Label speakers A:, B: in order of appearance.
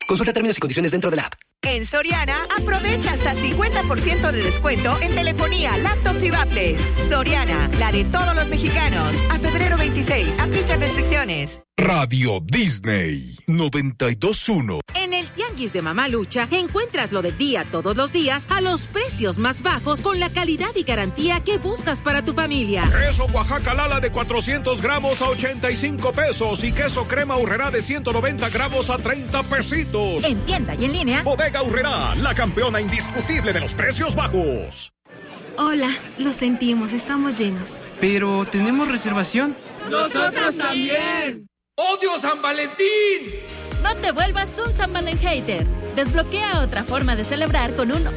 A: Consulta términos y condiciones dentro de la app.
B: En Soriana, aprovecha hasta 50% de descuento en telefonía, laptops y tablets. Soriana, la de todos los mexicanos. A febrero 26, aplica restricciones.
C: Radio Disney 92.1.
D: En el Tianguis de Mamalucha encuentras lo del día todos los días a los precios más bajos con la calidad y garantía que buscas para tu familia.
E: Queso Oaxaca Lala de 400 gramos a 85 pesos y queso crema Aurrerá de 190 gramos a 30 pesitos.
D: En tienda y en línea.
E: Bodega Aurrerá, la campeona indiscutible de los precios bajos.
F: Hola, lo sentimos, estamos llenos.
G: Pero tenemos reservación.
H: ¡Nosotros también!
I: ¡Odio San Valentín!
J: No te vuelvas un San Valen hater. Desbloquea otra forma de celebrar con un